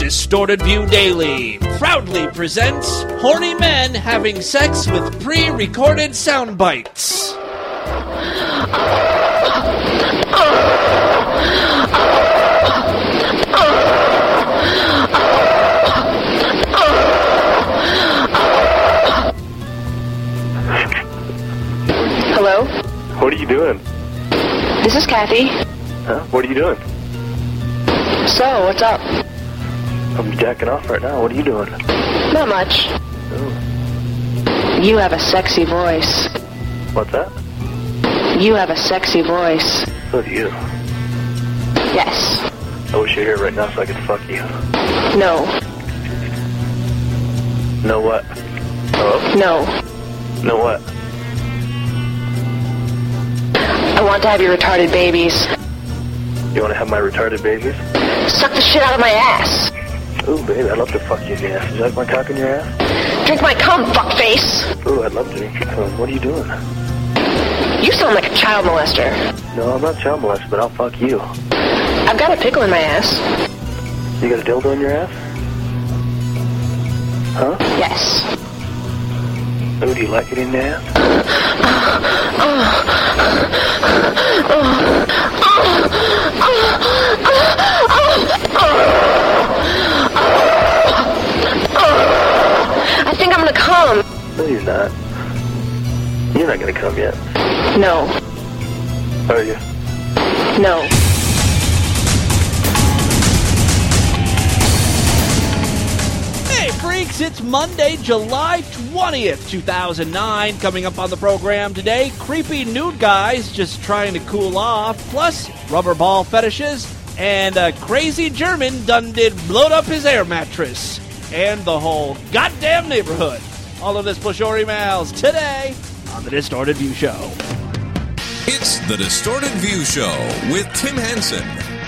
Distorted View Daily proudly presents horny men having sex with pre-recorded sound bites. Hello? What are you doing? This is Kathy. Huh? What are you doing? So, what's up? I'm jacking off right now. What are you doing? Not much. Oh. You have a sexy voice. What's that? You have a sexy voice. So do you. Yes. I wish you were here right now so I could fuck you. No. Know what? Hello? No. Know what? I want to have your retarded babies. You want to have my retarded babies? Suck the shit out of my ass. Ooh, baby, I'd love to fuck you in the ass. Would you like my cock in your ass? Drink my cum, fuckface. Ooh, I'd love to. What are you doing? You sound like a child molester. No, I'm not child molested, but I'll fuck you. I've got a pickle in my ass. You got a dildo in your ass? Huh? Yes. Ooh, do you like it in the ass? I think I'm gonna come. No, you're not. You're not gonna come yet. No. Are you? No. Hey freaks, it's Monday, July 20th, 2009. Coming up on the program today, creepy nude guys just trying to cool off, plus rubber ball fetishes, and a crazy German done did blowed up his air mattress, and the whole goddamn neighborhood. All of this plus your emails today on The Distorted View Show. It's The Distorted View Show with Tim Henson.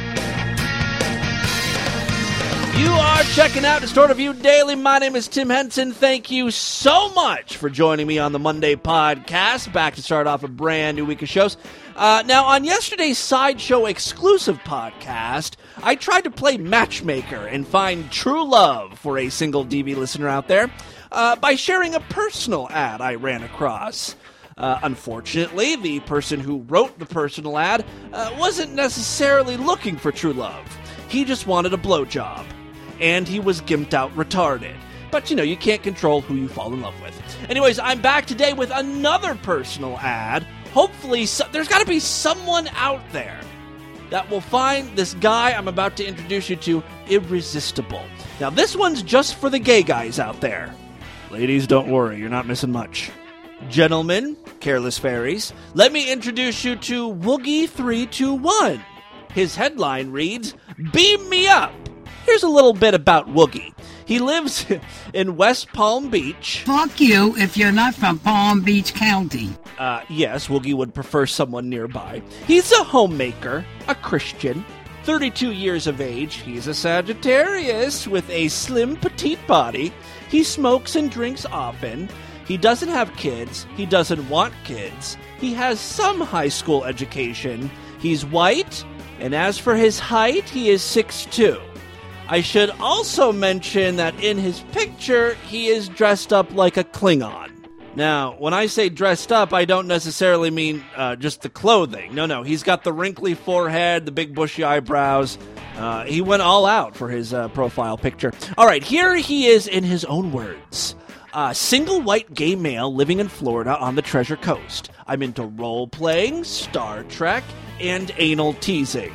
You are checking out Distorted View Daily. My name is Tim Henson. Thank you so much for joining me on the Monday podcast. Back to start off a brand new week of shows. Now, on yesterday's Sideshow exclusive podcast, I tried to play matchmaker and find true love for a single DV listener out there by sharing a personal ad I ran across. Unfortunately, the person who wrote the personal ad wasn't necessarily looking for true love. He just wanted a blowjob. And he was gimped out retarded. But, you can't control who you fall in love with. Anyways, I'm back today with another personal ad. Hopefully, there's got to be someone out there that will find this guy I'm about to introduce you to irresistible. Now, this one's just for the gay guys out there. Ladies, don't worry, you're not missing much. Gentlemen, careless fairies, let me introduce you to Woogie321. His headline reads, "Beam me up." Here's a little bit about Woogie. He lives in West Palm Beach. Fuck you if you're not from Palm Beach County. Yes, Woogie would prefer someone nearby. He's a homemaker, a Christian, 32 years of age. He's a Sagittarius with a slim, petite body. He smokes and drinks often. He doesn't have kids. He doesn't want kids. He has some high school education. He's white, and as for his height, he is 6'2". I should also mention that in his picture, he is dressed up like a Klingon. Now, when I say dressed up, I don't necessarily mean just the clothing. No, he's got the wrinkly forehead, the big bushy eyebrows. He went all out for his profile picture. All right, here he is in his own words. Single white gay male living in Florida on the Treasure Coast. I'm into role-playing, Star Trek, and anal teasing.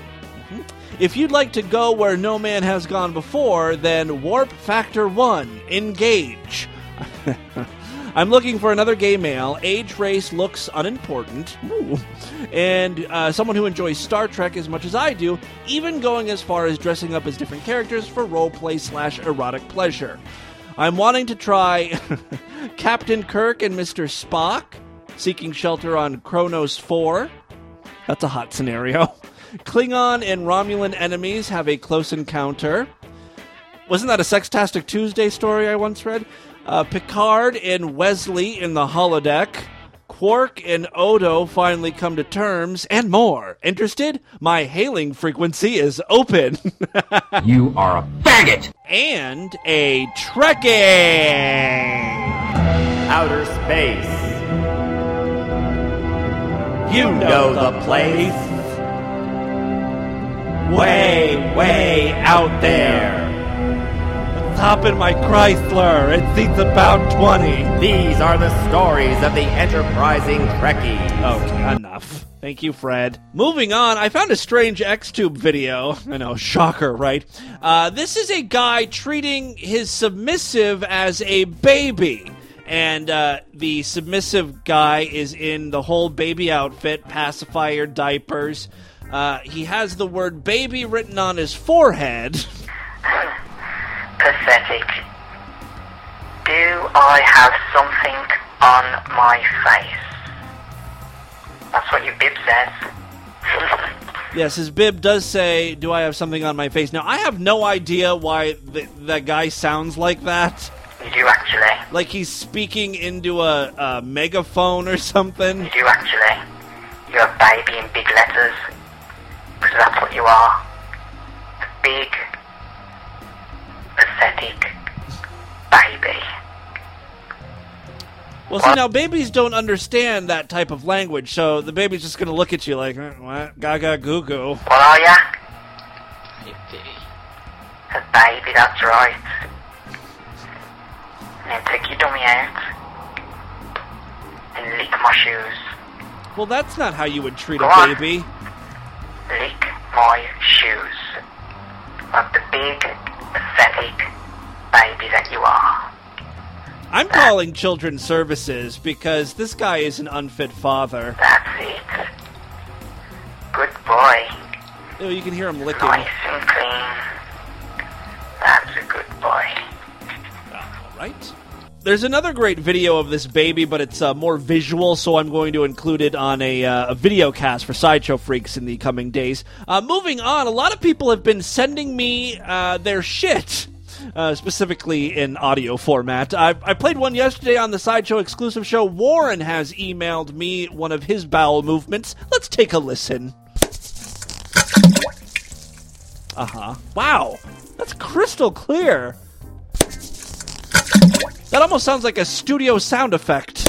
If you'd like to go where no man has gone before, then Warp Factor 1, engage. I'm looking for another gay male, age, race, looks unimportant, and someone who enjoys Star Trek as much as I do, even going as far as dressing up as different characters for roleplay / erotic pleasure. I'm wanting to try Captain Kirk and Mr. Spock, seeking shelter on Kronos 4. That's a hot scenario. Klingon and Romulan enemies have a close encounter. Wasn't that a Sextastic Tuesday story I once read? Picard and Wesley in the holodeck. Quark and Odo finally come to terms, and more. Interested? My hailing frequency is open. You are a faggot! And a Trekking! Outer space. You know the place. Way, way out there. Hop in my Chrysler. It seats about 20. These are the stories of the enterprising Trekkies. Okay, enough. Thank you, Fred. Moving on, I found a strange Xtube video. I know, shocker, right? This is a guy treating his submissive as a baby. And the submissive guy is in the whole baby outfit, pacifier, diapers. He has the word baby written on his forehead. Pathetic. Do I have something on my face? That's what your bib says. Yes, his bib does say, do I have something on my face? Now, I have no idea why that guy sounds like that. You do actually. Like he's speaking into a megaphone or something. You do actually. You're a baby in big letters. Because that's what you are. A big, pathetic baby. Well, see, now babies don't understand that type of language, so the baby's just going to look at you like, what? Gaga goo goo. What are ya? A baby, that's right. Now take your dummy out and lick my shoes. Well, that's not how you would treat Go a on. baby. Lick my shoes. Like the big, pathetic baby that you are. I'm calling children's services because this guy is an unfit father. That's it. Good boy. Oh, you can hear him licking. Nice and clean. That's a good boy. All right. There's another great video of this baby, but it's more visual, so I'm going to include it on a video cast for Sideshow Freaks in the coming days. Moving on, a lot of people have been sending me their shit. Specifically in audio format. I played one yesterday on the Sideshow exclusive show. Warren has emailed me one of his bowel movements. Let's take a listen. Wow, that's crystal clear. That almost sounds like a studio sound effect.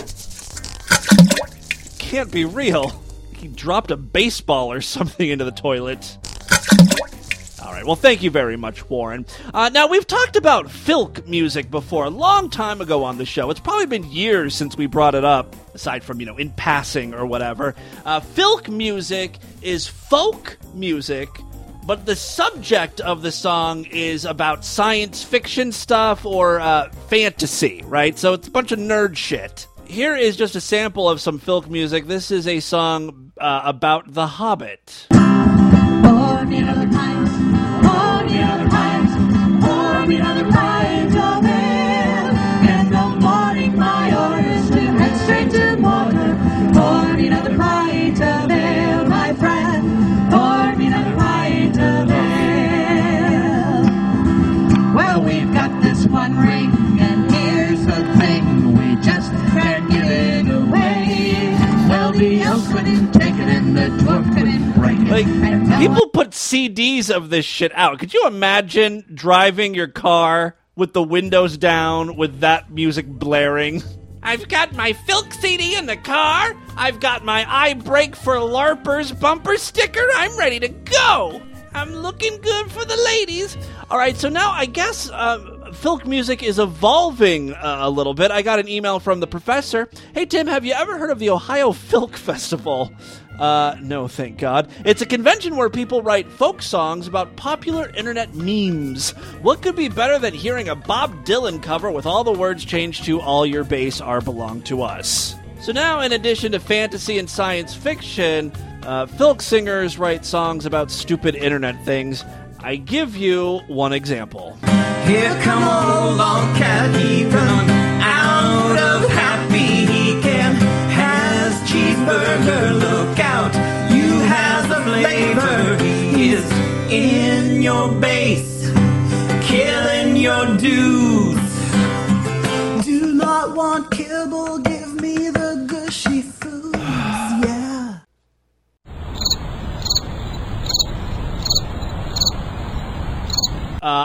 Can't be real. He dropped a baseball or something into the toilet. All right, well, thank you very much, Warren. Now, we've talked about filk music before, a long time ago on the show. It's probably been years since we brought it up, aside from, in passing or whatever. Filk music is folk music, but the subject of the song is about science fiction stuff or fantasy, right? So it's a bunch of nerd shit. Here is just a sample of some filk music. This is a song about The Hobbit. Pour me another pint, pour me another pint, pour me another pint of ale. In the morning my orders to head straight to water. Pour me another pint of ale, my friend. Pour me another pint of ale. Well, we've got this one ring, and here's the thing, we just can't give it away. Well, the elf couldn't take it, and the dwarf couldn't break it. Like, people put CDs of this shit out. Could you imagine driving your car with the windows down with that music blaring? I've got my Filk CD in the car. I've got my I Break for LARPers bumper sticker. I'm ready to go. I'm looking good for the ladies. All right, so now I guess filk music is evolving a little bit. I got an email from the professor. Hey, Tim, have you ever heard of the Ohio Filk Festival? No, thank God. It's a convention where people write folk songs about popular internet memes. What could be better than hearing a Bob Dylan cover with all the words changed to All Your Bass Are Belong to Us? So now, in addition to fantasy and science fiction, filk singers write songs about stupid internet things. I give you one example. Here come old long cat, he run out of happy he can. Has cheeseburger, look out, you has the flavor. He is in your base, killing your dudes. Do not want kibble, give me the gushy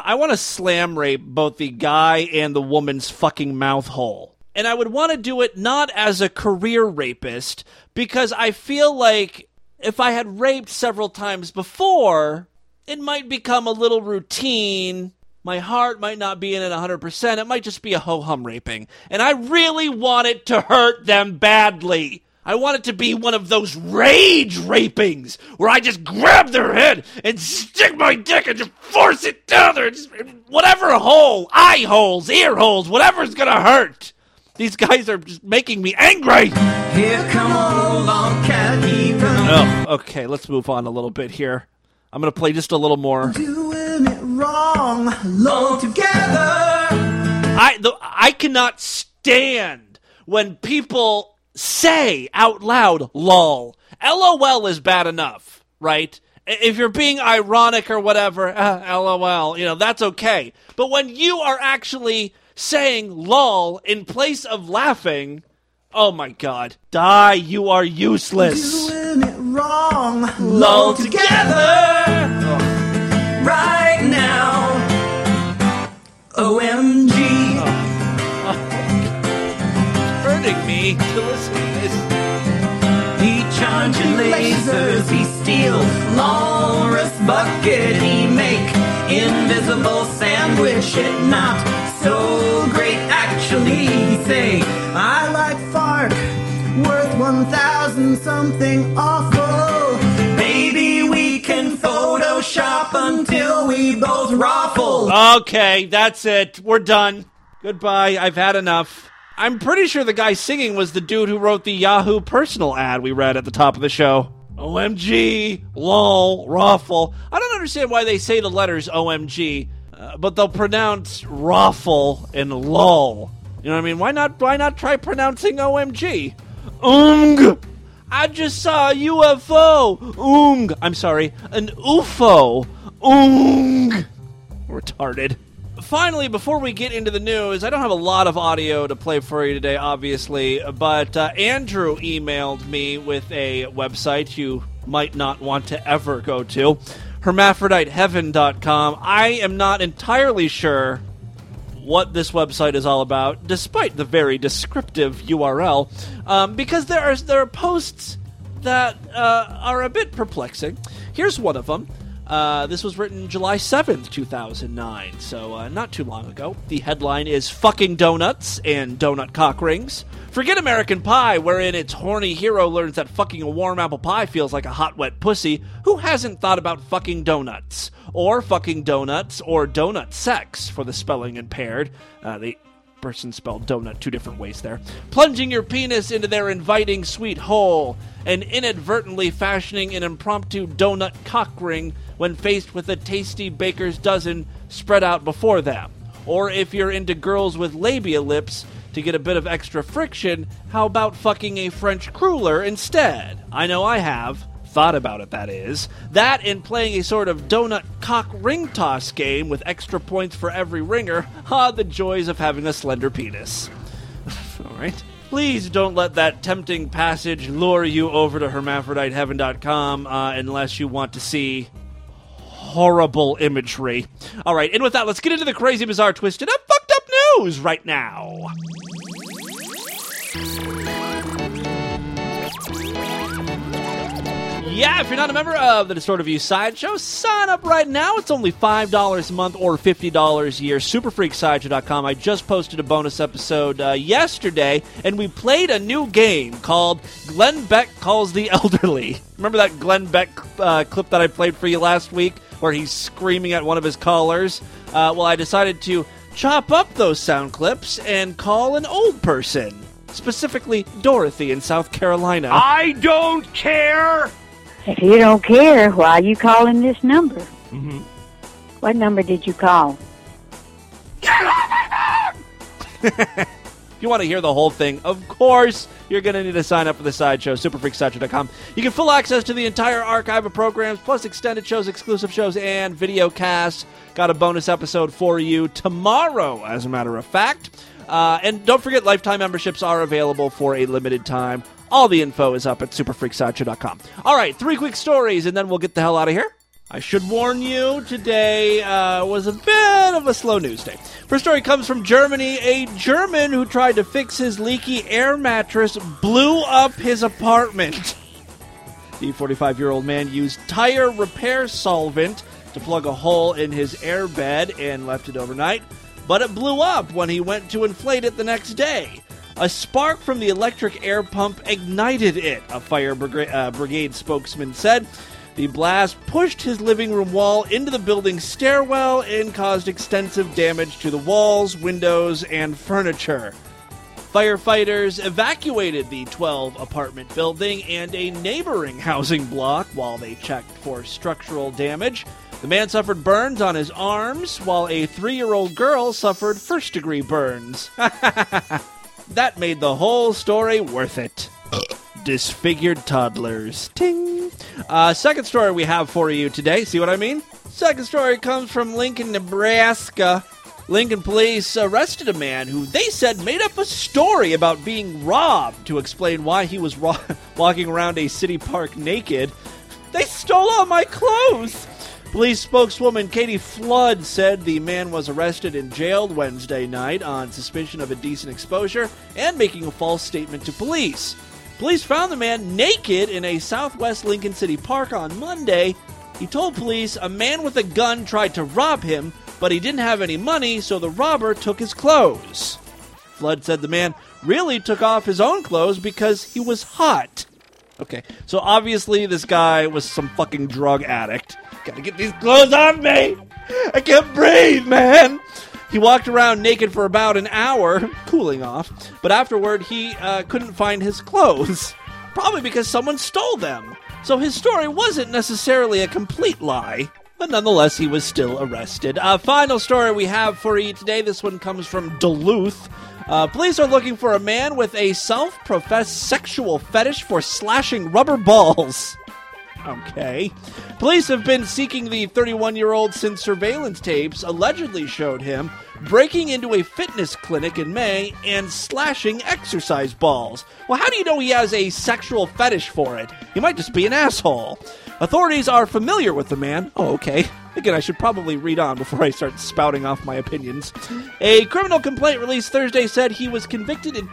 I want to slam rape both the guy and the woman's fucking mouth hole. And I would want to do it not as a career rapist, because I feel like if I had raped several times before, it might become a little routine. My heart might not be in it 100%. It might just be a ho-hum raping. And I really want it to hurt them badly. I want it to be one of those rage rapings where I just grab their head and stick my dick and just force it down there. Just, whatever hole, eye holes, ear holes, whatever's gonna hurt. These guys are just making me angry. Here come old long cat, he Oh, okay, let's move on a little bit here. I'm gonna play just a little more. doing it wrong, alone together. I cannot stand when people say out loud, lol. LOL is bad enough, right? If you're being ironic or whatever, LOL, that's okay. But when you are actually saying lol in place of laughing, oh my god. Die, you are useless. Doing it wrong, alone together. Right now. OMG. It's hurting me to listen to this. He charging lasers, he steal walrus bucket, he make invisible sandwich, it not so great actually, he say, I like fart, worth 1,000 something awful, baby we can Photoshop until we both raffle. Okay, that's it, we're done. Goodbye, I've had enough. I'm pretty sure the guy singing was the dude who wrote the Yahoo personal ad we read at the top of the show. OMG, lol, raffle. I don't understand why they say the letters OMG, but they'll pronounce raffle and lol. You know what I mean? Why not try pronouncing OMG? I just saw a UFO. I'm sorry, an UFO. Retarded. Finally, before we get into the news, I don't have a lot of audio to play for you today, obviously, but Andrew emailed me with a website you might not want to ever go to, hermaphroditeheaven.com. I am not entirely sure what this website is all about, despite the very descriptive URL, because there are posts that are a bit perplexing. Here's one of them. This was written July 7th, 2009, so not too long ago. The headline is Fucking Donuts and Donut Cock Rings. Forget American Pie, wherein its horny hero learns that fucking a warm apple pie feels like a hot, wet pussy. Who hasn't thought about fucking donuts? Or fucking donuts, or donut sex, for the spelling impaired. The person spelled donut two different ways there. Plunging your penis into their inviting sweet hole, and inadvertently fashioning an impromptu donut cock ring when faced with a tasty baker's dozen spread out before them. Or if you're into girls with labia lips, to get a bit of extra friction, how about fucking a French cruller instead? I know I have. Thought about it, that is. That and playing a sort of donut cock ring toss game with extra points for every ringer. The joys of having a slender penis. Alright. Please don't let that tempting passage lure you over to hermaphroditeheaven.com unless you want to see horrible imagery. Alright, and with that, let's get into the crazy, bizarre, twisted up, fucked up news right now. Yeah, if you're not a member of the Distorted View Sideshow, sign up right now. It's only $5 a month or $50 a year. Superfreaksideshow.com. I just posted a bonus episode yesterday, and we played a new game called Glenn Beck Calls the Elderly. Remember that Glenn Beck clip that I played for you last week, where he's screaming at one of his callers? Well, I decided to chop up those sound clips and call an old person, specifically Dorothy in South Carolina. I don't care! If you don't care, why are you calling this number? Mm-hmm. What number did you call? If you want to hear the whole thing, of course, you're going to need to sign up for the Sideshow, superfreaksideshow.com. You get full access to the entire archive of programs, plus extended shows, exclusive shows, and video casts. Got a bonus episode for you tomorrow, as a matter of fact. And don't forget, lifetime memberships are available for a limited time. All the info is up at superfreaksideshow.com. All right, 3 quick stories, and then we'll get the hell out of here. I should warn you, today was a bit of a slow news day. First story comes from Germany. A German who tried to fix his leaky air mattress blew up his apartment. The 45-year-old man used tire repair solvent to plug a hole in his air bed and left it overnight, but it blew up when he went to inflate it the next day. A spark from the electric air pump ignited it, a fire brigade spokesman said. The blast pushed his living room wall into the building's stairwell and caused extensive damage to the walls, windows, and furniture. Firefighters evacuated the 12-apartment building and a neighboring housing block while they checked for structural damage. The man suffered burns on his arms, while a 3-year-old girl suffered first-degree burns. That made the whole story worth it. Disfigured toddlers. Ting! Second story we have for you today. See what I mean? Second story comes from Lincoln, Nebraska. Lincoln police arrested a man who they said made up a story about being robbed to explain why he was walking around a city park naked. They stole all my clothes! Police spokeswoman Katie Flood said the man was arrested and jailed Wednesday night on suspicion of indecent exposure and making a false statement to police. Police found the man naked in a southwest Lincoln City park on Monday. He told police a man with a gun tried to rob him, but he didn't have any money, so the robber took his clothes. Flood said the man really took off his own clothes because he was hot. Okay, so obviously this guy was some fucking drug addict. Gotta get these clothes off me! I can't breathe, man! He walked around naked for about an hour, cooling off, but afterward he couldn't find his clothes. Probably because someone stole them. So his story wasn't necessarily a complete lie, but nonetheless he was still arrested. Final story we have for you today. This one comes from Duluth. Police are looking for a man with a self-professed sexual fetish for slashing rubber balls. Okay. Police have been seeking the 31-year-old since surveillance tapes allegedly showed him breaking into a fitness clinic in May and slashing exercise balls. Well, how do you know he has a sexual fetish for it? He might just be an asshole. Authorities are familiar with the man. Oh, okay. Again, I should probably read on before I start spouting off my opinions. A criminal complaint released Thursday said he was convicted in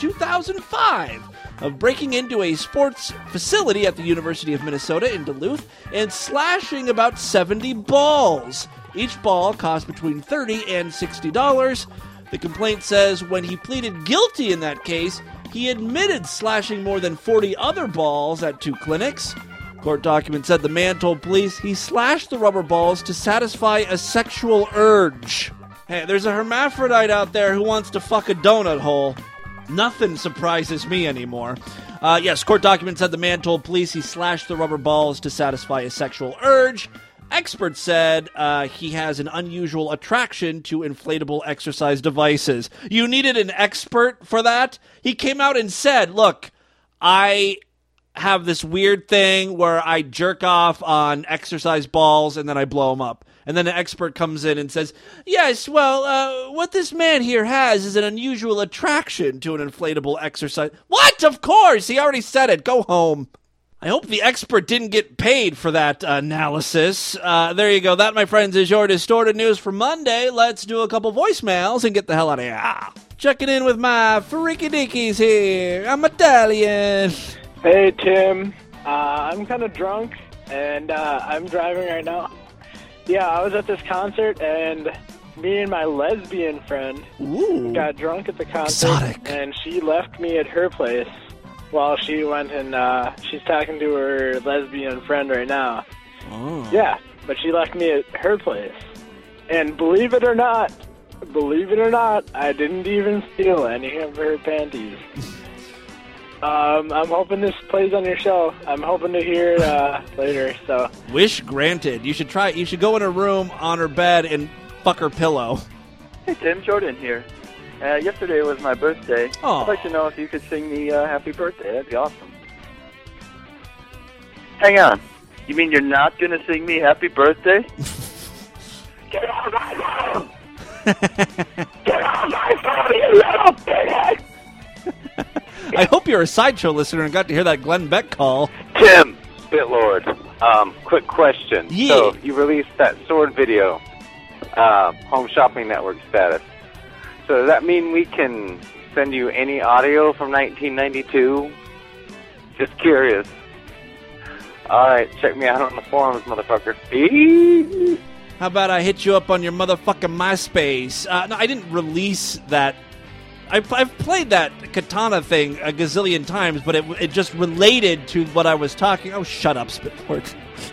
2005 of breaking into a sports facility at the University of Minnesota in Duluth and slashing about 70 balls. Each ball cost between $30 and $60. The complaint says when he pleaded guilty in that case, he admitted slashing more than 40 other balls at 2 clinics. Court documents said the man told police he slashed the rubber balls to satisfy a sexual urge. Hey, there's a hermaphrodite out there who wants to fuck a donut hole. Nothing surprises me anymore. Yes, court documents said the man told police he slashed the rubber balls to satisfy a sexual urge. Experts said he has an unusual attraction to inflatable exercise devices. You needed an expert for that? He came out and said, look, I have this weird thing where I jerk off on exercise balls and then I blow them up. And then an expert comes in and says, yes, well, what this man here has is an unusual attraction to an inflatable exercise. What? Of course! He already said it. Go home. I hope the expert didn't get paid for that analysis. There you go. That, my friends, is your Distorted News for Monday. Let's do a couple voicemails and get the hell out of here. Checking in with my freaky dickies here. I'm Italian. Hey, Tim. I'm kind of drunk, and I'm driving right now. Yeah, I was at this concert, and me and my lesbian friend got drunk at the concert, exotic. And she left me at her place while she went and she's talking to her lesbian friend right now. Oh. Yeah, but she left me at her place. And believe it or not, I didn't even steal any of her panties. I'm hoping this plays on your show. I'm hoping to hear it later. So wish granted. You should try. You should go in a room on her bed and fuck her pillow. Hey Tim, Jordan here. Yesterday was my birthday. Aww. I'd like to know if you could sing me happy birthday. That'd be awesome. Hang on. You mean you're not going to sing me happy birthday? Get out of my room! Get out of my phone, you little bitch! I hope you're a Sideshow listener and got to hear that Glenn Beck call. Tim, Bitlord, quick question. Yeah. So, you released that sword video, Home Shopping Network status. So, does that mean we can send you any audio from 1992? Just curious. Alright, check me out on the forums, motherfucker. Peace. How about I hit you up on your motherfucking MySpace? No, I didn't release that. I've played that Katana thing a gazillion times, but it just related to what I was talking. Oh, shut up, Spitport.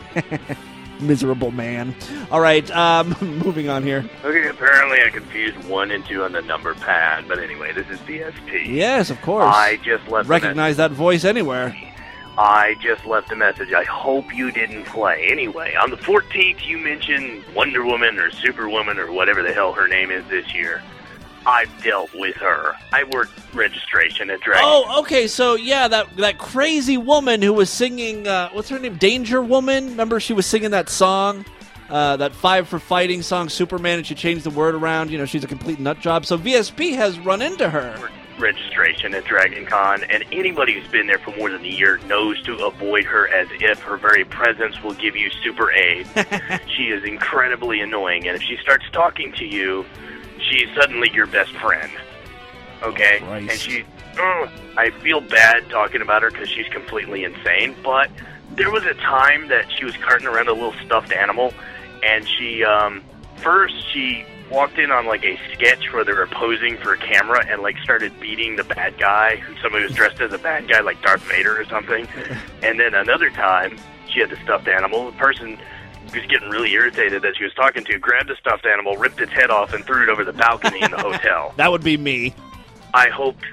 Miserable man. All right, moving on here. Okay, apparently I confused 1 and 2 on the number pad, but anyway, this is VSP. Yes, of course. I just left Recognize that voice anywhere. I just left a message. I hope you didn't play. Anyway, on the 14th, you mentioned Wonder Woman or Superwoman or whatever the hell her name is this year. I've dealt with her. I worked registration at Dragon. Oh, okay, so yeah, that crazy woman who was singing, what's her name, Danger Woman? Remember she was singing that song, that 5 for Fighting song, Superman, and she changed the word around, she's a complete nut job. So VSP has run into her. Registration at Dragon Con, and anybody who's been there for more than a year knows to avoid her as if her very presence will give you super aid. She is incredibly annoying, and if she starts talking to you, she's suddenly your best friend. Okay? Christ. And she... I feel bad talking about her because she's completely insane, but there was a time that she was carting around a little stuffed animal, and she, first she walked in on, like, a sketch where they were posing for a camera and, like, started beating the bad guy, somebody was dressed as a bad guy, like Darth Vader or something. And then another time, she had the stuffed animal. The person who was getting really irritated that she was talking to grabbed the stuffed animal, ripped its head off, and threw it over the balcony in the hotel. That would be me. I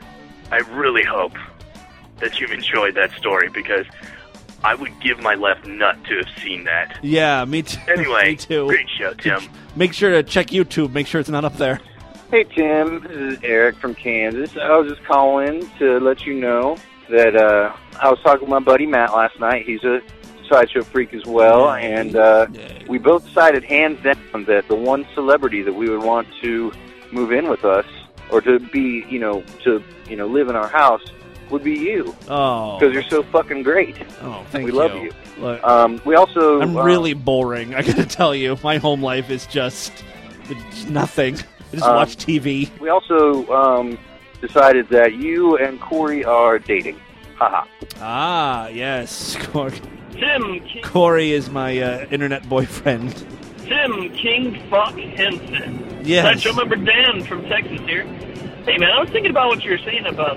really hope that you've enjoyed that story, because I would give my left nut to have seen that. Yeah, me too. Anyway, me too. Great show, Tim. Make sure to check YouTube. Make sure it's not up there. Hey, Tim. This is Eric from Kansas. I was just calling to let you know that I was talking with my buddy Matt last night. He's a sideshow freak as well, and we both decided hands down that the one celebrity that we would want to move in with us, or to be, live in our house, would be you. Oh. Because you're so fucking great. Oh, thank you. We love you. Look, we also... I'm really boring, I gotta tell you. My home life is just nothing. I just watch TV. We also decided that you and Corey are dating. Haha. Ah, yes. Tim. Corey is my internet boyfriend. Tim King Fuck Henson. Yes. Sideshow member Dan from Texas here. Hey, man, I was thinking about what you were saying about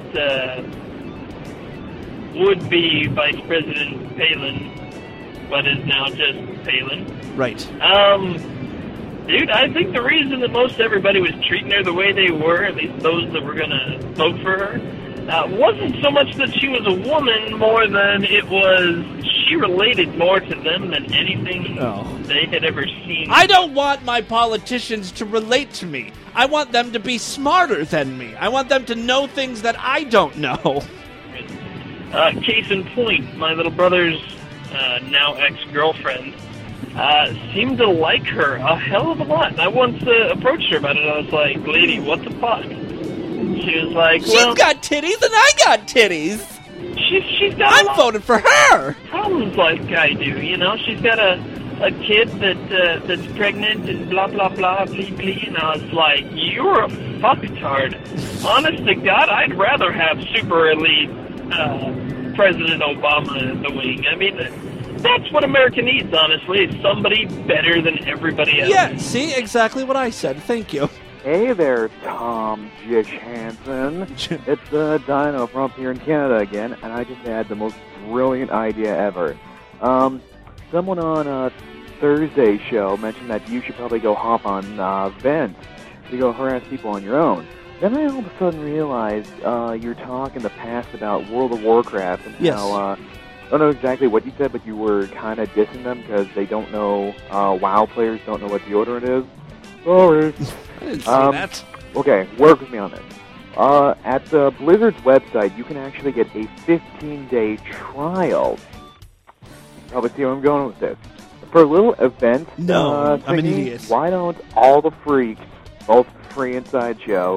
would-be Vice President Palin, but is now just Palin. Right. Dude, I think the reason that most everybody was treating her the way they were, at least those that were going to vote for her, wasn't so much that she was a woman more than it was she related more to them than anything they had ever seen. I don't want my politicians to relate to me. I want them to be smarter than me. I want them to know things that I don't know. Case in point, my little brother's now ex-girlfriend seemed to like her a hell of a lot. And I once approached her about it. I was like, lady, what the fuck? She was like, well... She's got titties and I got titties. She's got I'm voting for her. Problems like I do, She's got a kid that's pregnant and blah, blah, blah, blee, blee. And I was like, you're a fucktard. Honest to God, I'd rather have super elite President Obama in the wing. I mean, that's what America needs, honestly. Is somebody better than everybody else. Yeah, see? Exactly what I said. Thank you. Hey there, Tom Jish Hansen. It's Dino from up here in Canada again, and I just had the most brilliant idea ever. Someone on Thursday's show mentioned that you should probably go hop on Vent to go harass people on your own. Then I all of a sudden realized your talk in the past about World of Warcraft and how, I don't know exactly what you said, but you were kind of dissing them because they don't know, WoW players don't know what deodorant is. Sorry. I didn't say that. Okay, work with me on this. At Blizzard's website, you can actually get a 15-day trial. Probably see where I'm going with this. For a little event, I'm an idiot. Why don't all the freaks, both free and sideshow,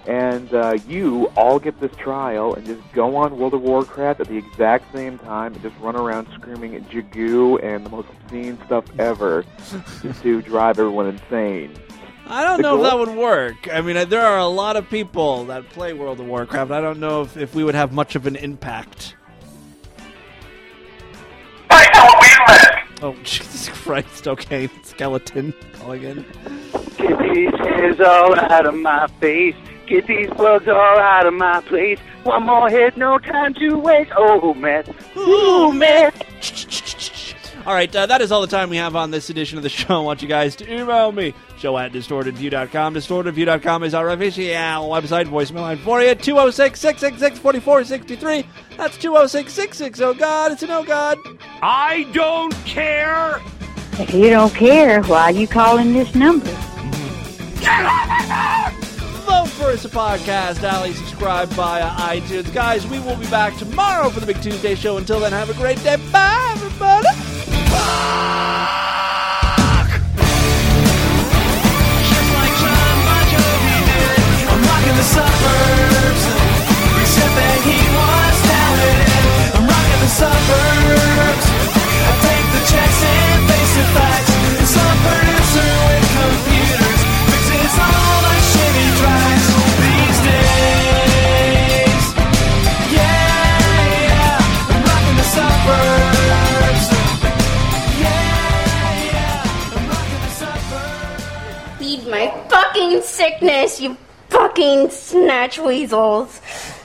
and you all get this trial and just go on World of Warcraft at the exact same time and just run around screaming at Jagoo and the most obscene stuff ever just to drive everyone insane. I don't know if that would work. I mean, there are a lot of people that play World of Warcraft. I don't know if we would have much of an impact. Oh, Jesus Christ. Okay, skeleton calling in. Get these hairs all out of my face. Get these bugs all out of my place. One more hit, no time to waste. Oh, mess. Ooh, mess. All right, that is all the time we have on this edition of the show. I want you guys to email me, show@distortedview.com. Distortedview.com is our official website. Voicemail line for you, 206-666-4463. That's 206-660. Oh, God, it's an oh, God. I don't care. If you don't care, why are you calling this number? Vote for us a podcast alley. Subscribe via iTunes. Guys, we will be back tomorrow for the Big Tuesday show. Until then, have a great day. Bye, everybody. I'm rocking the suburbs, except that he was doubted. I'm rocking the suburbs. I take the checks and face the facts. Some producer with computers fixes all the shit he tries these days. Yeah, I'm rocking the suburbs. Yeah, I'm rocking the suburbs. Feed my fucking sickness, you fucking snatch weasels.